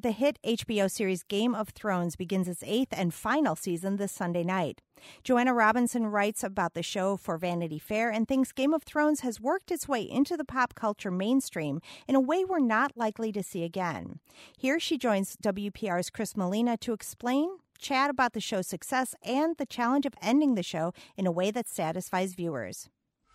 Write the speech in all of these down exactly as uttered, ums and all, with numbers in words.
The hit H B O series Game of Thrones begins its eighth and final season this Sunday night. Joanna Robinson writes about the show for Vanity Fair and thinks Game of Thrones has worked its way into the pop culture mainstream in a way we're not likely to see again. Here she joins W P R's Chris Molina to explain, chat about the show's success, and the challenge of ending the show in a way that satisfies viewers.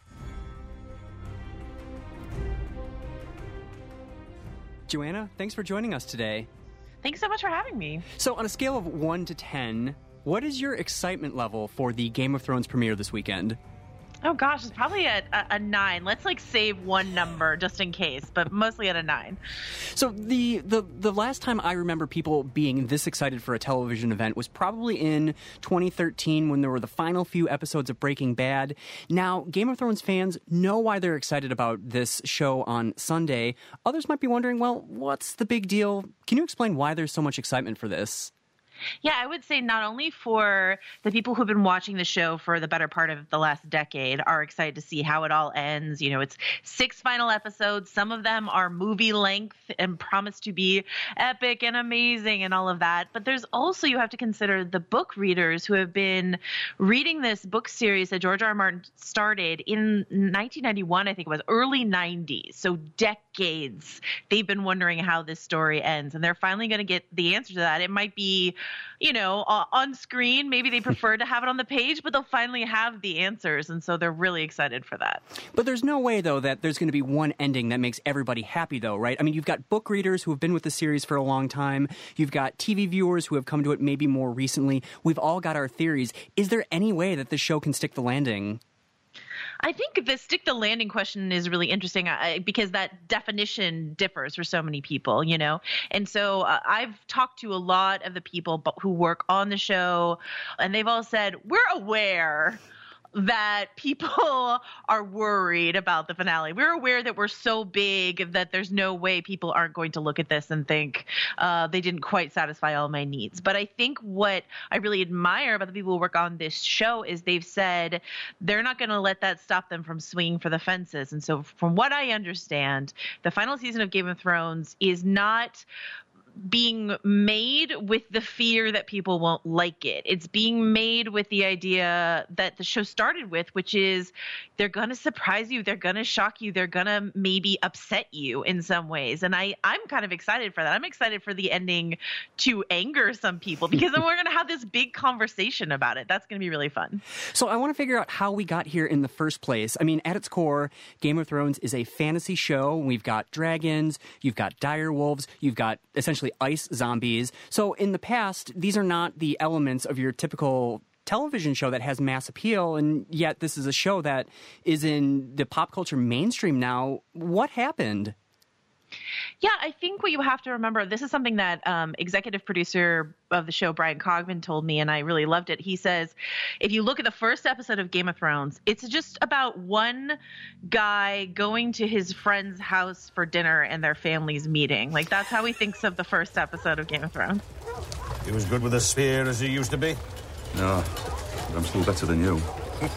Joanna, thanks for joining us today. Thanks so much for having me. So on a scale of one to ten, what is your excitement level for the Game of Thrones premiere this weekend? Oh gosh, it's probably at a, a nine. Let's like save one number just in case, but mostly at a nine. So the, the the last time I remember people being this excited for a television event was probably in twenty thirteen when there were the final few episodes of Breaking Bad. Now, Game of Thrones fans know why they're excited about this show on Sunday. Others might be wondering, well, what's the big deal? Can you explain why there's so much excitement for this? Yeah, I would say not only for the people who've been watching the show for the better part of the last decade are excited to see how it all ends. You know, it's six final episodes. Some of them are movie length and promise to be epic and amazing and all of that. But there's also, you have to consider the book readers who have been reading this book series that George R. R. Martin started in nineteen ninety-one, I think it was, early nineties. So decades they've been wondering how this story ends. And they're finally going to get the answer to that. It might be, you know, uh, on screen. Maybe they prefer to have it on the page, but they'll finally have the answers. And so they're really excited for that. But there's no way, though, that there's going to be one ending that makes everybody happy, though, right? I mean, you've got book readers who have been with the series for a long time. You've got T V viewers who have come to it maybe more recently. We've all got our theories. Is there any way that the show can stick the landing? I think the stick the landing question is really interesting uh, because that definition differs for so many people, you know. And so uh, I've talked to a lot of the people who work on the show, and they've all said, we're aware that people are worried about the finale. We're aware that we're so big that there's no way people aren't going to look at this and think uh, they didn't quite satisfy all my needs. But I think what I really admire about the people who work on this show is they've said they're not going to let that stop them from swinging for the fences. And so from what I understand, the final season of Game of Thrones is not being made with the fear that people won't like it. It's being made with the idea that the show started with, which is they're going to surprise you. They're going to shock you. They're going to maybe upset you in some ways. And I, I'm kind of excited for that. I'm excited for the ending to anger some people because then we're going to have this big conversation about it. That's going to be really fun. So I want to figure out how we got here in the first place. I mean, at its core, Game of Thrones is a fantasy show. We've got dragons. You've got dire wolves. You've got essentially ice zombies. So in the past, these are not the elements of your typical television show that has mass appeal, and yet this is a show that is in the pop culture mainstream now. What happened? Yeah, I think what you have to remember, this is something that um, executive producer of the show, Brian Cogman, told me, and I really loved it. He says, if you look at the first episode of Game of Thrones, it's just about one guy going to his friend's house for dinner and their families meeting. Like, that's how he thinks of the first episode of Game of Thrones. He was good with a spear as he used to be? No, but I'm still better than you.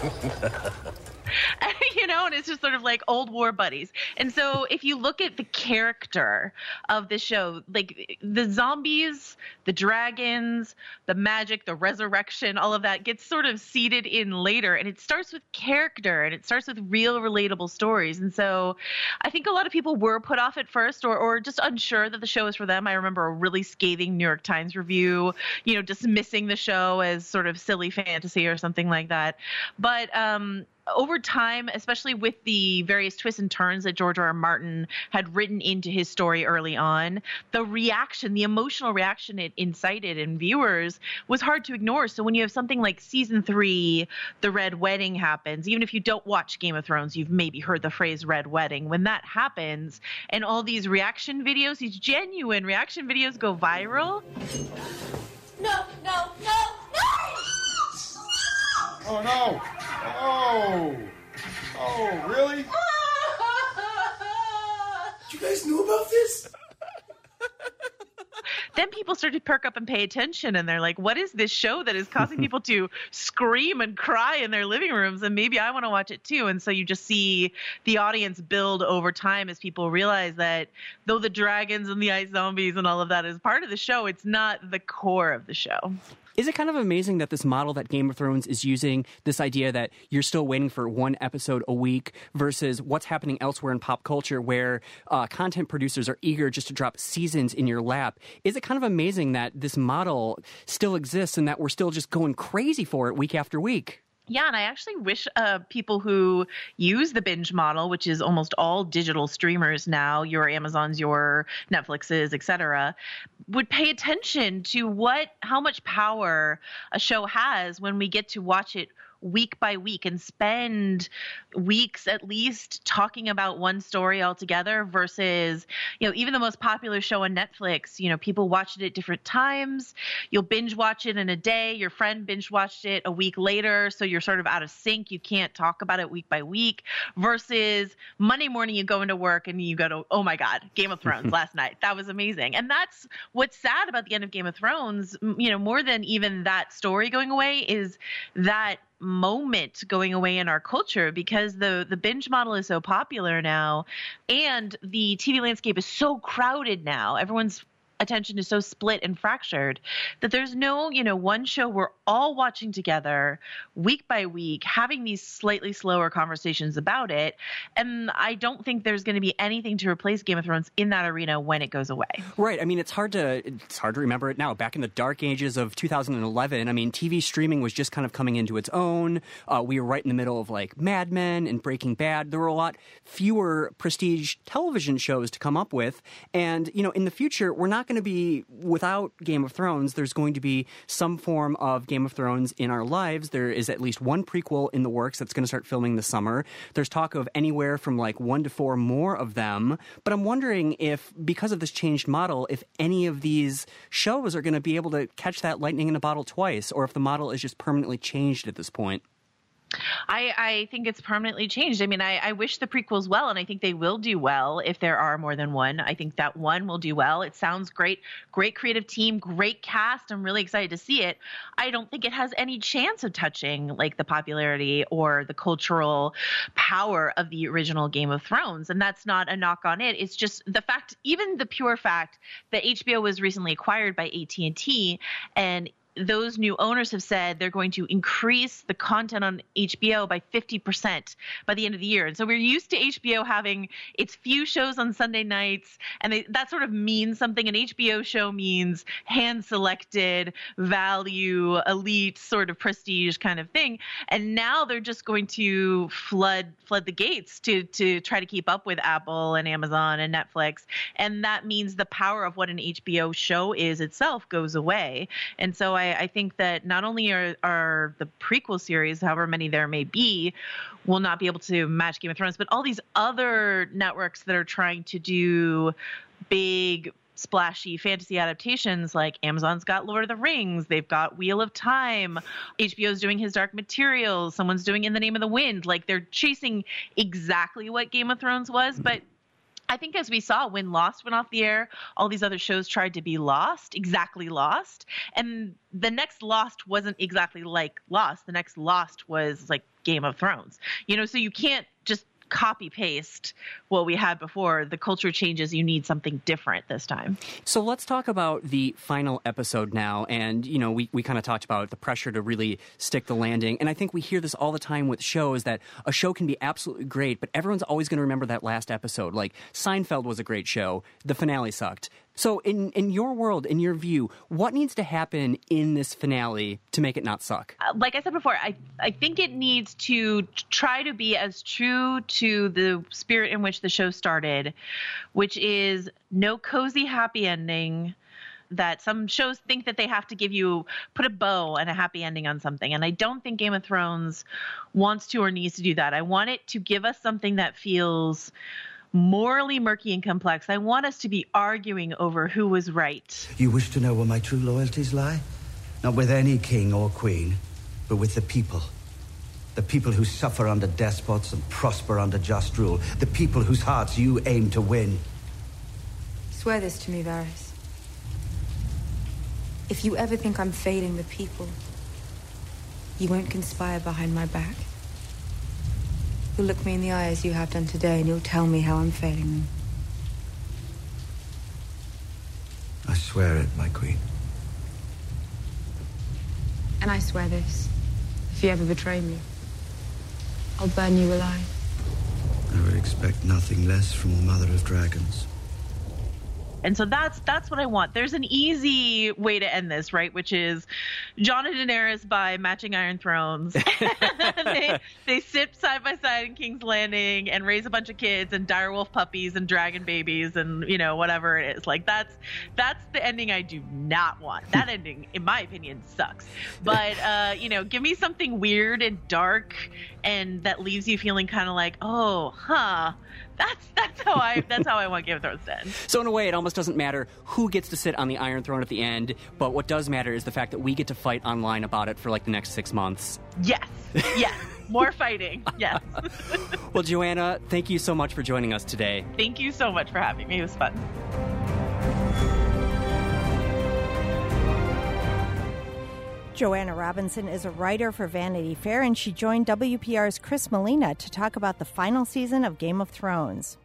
You know, and it's just sort of like old war buddies. And so if you look at the character of the show, like the zombies, the dragons, the magic, the resurrection, all of that gets sort of seeded in later. And it starts with character and it starts with real relatable stories. And so I think a lot of people were put off at first or, or just unsure that the show is for them. I remember a really scathing New York Times review, you know, dismissing the show as sort of silly fantasy or something like that. But, um, over time, especially with the various twists and turns that George R. R. Martin had written into his story early on, the reaction, the emotional reaction it incited in viewers was hard to ignore. So when you have something like season three, the Red Wedding happens, even if you don't watch Game of Thrones, you've maybe heard the phrase Red Wedding. When that happens and all these reaction videos, these genuine reaction videos go viral. No, no, no, no! Oh, no. Oh. Oh, really? You guys knew about this? then people start to perk up and pay attention, and they're like, what is this show that is causing people to scream and cry in their living rooms? And maybe I want to watch it too. And so you just see the audience build over time as people realize that though the dragons and the ice zombies and all of that is part of the show, it's not the core of the show. Is it kind of amazing that this model that Game of Thrones is using, this idea that you're still waiting for one episode a week versus what's happening elsewhere in pop culture where uh, content producers are eager just to drop seasons in your lap? Is it kind of amazing that this model still exists and that we're still just going crazy for it week after week? Yeah, and I actually wish uh, people who use the binge model, which is almost all digital streamers now, your Amazons, your Netflixes, et cetera, would pay attention to what, how much power a show has when we get to watch it week by week and spend weeks at least talking about one story altogether versus, you know, even the most popular show on Netflix, you know, people watch it at different times. You'll binge watch it in a day. Your friend binge watched it a week later. So you're sort of out of sync. You can't talk about it week by week versus Monday morning, you go into work and you go to, oh my God, Game of Thrones last night. That was amazing. And that's what's sad about the end of Game of Thrones, you know, more than even that story going away is that moment going away in our culture because the the binge model is so popular now and the T V landscape is so crowded now. Everyone's attention is so split and fractured that there's no, you know, one show we're all watching together week by week, having these slightly slower conversations about it. And I don't think there's going to be anything to replace Game of Thrones in that arena when it goes away. Right. I mean, it's hard to it's hard to remember it now. Back in the dark ages of two thousand eleven, I mean, T V streaming was just kind of coming into its own. Uh, we were right in the middle of like Mad Men and Breaking Bad. There were a lot fewer prestige television shows to come up with. And, you know, in the future, we're not going to be without Game of Thrones. There's going to be some form of Game of Thrones in our lives. There is at least one prequel in the works that's going to start filming this summer. There's talk of anywhere from like one to four more of them. But I'm wondering if, because of this changed model, if any of these shows are going to be able to catch that lightning in a bottle twice, or if the model is just permanently changed at this point. I, I think it's permanently changed. I mean, I, I wish the prequels well, and I think they will do well if there are more than one. I think that one will do well. It sounds great. Great creative team, great cast. I'm really excited to see it. I don't think it has any chance of touching like the popularity or the cultural power of the original Game of Thrones. And that's not a knock on it. It's just the fact, even the pure fact that H B O was recently acquired by A T and T, and those new owners have said they're going to increase the content on H B O by fifty percent by the end of the year. And so we're used to H B O having its few shows on Sunday nights, and they, that sort of means something. An H B O show means hand-selected, value, elite, sort of prestige kind of thing. And now they're just going to flood flood the gates to to try to keep up with Apple and Amazon and Netflix. And that means the power of what an H B O show is itself goes away. And so I I, I think that not only are, are the prequel series, however many there may be, will not be able to match Game of Thrones, but all these other networks that are trying to do big, splashy fantasy adaptations, like Amazon's got Lord of the Rings, they've got Wheel of Time, H B O's doing His Dark Materials, someone's doing In the Name of the Wind. Like, they're chasing exactly what Game of Thrones was, but I think as we saw when Lost went off the air, all these other shows tried to be Lost, exactly Lost. And the next Lost wasn't exactly like Lost. The next Lost was like Game of Thrones. You know, so you can't just copy paste what we had before. The culture changes. You need something different this time. So let's talk about the final episode now. And, you know, we, we kind of talked about the pressure to really stick the landing. And I think we hear this all the time with shows, that a show can be absolutely great, but everyone's always going to remember that last episode. Like Seinfeld was a great show. The finale sucked. So in, in your world, in your view, what needs to happen in this finale to make it not suck? Uh, like I said before, I, I think it needs to try to be as true to the spirit in which the show started, which is no cozy happy ending. That some shows think that they have to give you, put a bow and a happy ending on something. And I don't think Game of Thrones wants to or needs to do that. I want it to give us something that feels morally murky and complex. I want us to be arguing over who was right. You wish to know where my true loyalties lie? Not with any king or queen, but with the people. The people who suffer under despots and prosper under just rule. The people whose hearts you aim to win. Swear this to me, Varys. If you ever think I'm failing the people, you won't conspire behind my back. You'll look me in the eye as you have done today, and you'll tell me how I'm failing them. I swear it, my queen. And I swear this. If you ever betray me, I'll burn you alive. I would expect nothing less from the Mother of Dragons. And so that's that's what I want. There's an easy way to end this, right? Which is Jon and Daenerys buy matching Iron Thrones. they, they sit side by side in King's Landing and raise a bunch of kids and direwolf puppies and dragon babies and, you know, whatever it is. Like, that's that's the ending I do not want. That ending, in my opinion, sucks. But, uh, you know, give me something weird and dark and that leaves you feeling kind of like, oh, huh. That's that's how I that's how I want Game of Thrones to end. So in a way, it almost doesn't matter who gets to sit on the Iron Throne at the end, but what does matter is the fact that we get to fight online about it for like the next six months. Yes, yes, more fighting. Yes. Well, Joanna, thank you so much for joining us today. Thank you so much for having me. It was fun. Joanna Robinson is a writer for Vanity Fair, and she joined W P R's Chris Molina to talk about the final season of Game of Thrones.